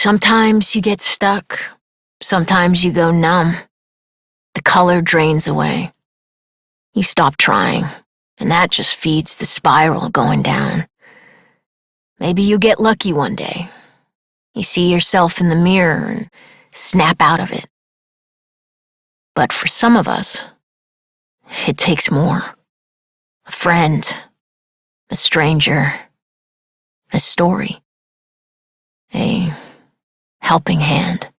Sometimes you get stuck. Sometimes you go numb. The color drains away. You stop trying, and that just feeds the spiral going down. Maybe you get lucky one day. You see yourself in the mirror and snap out of it. But for some of us, it takes more. A friend, a stranger, a story, a helping hand.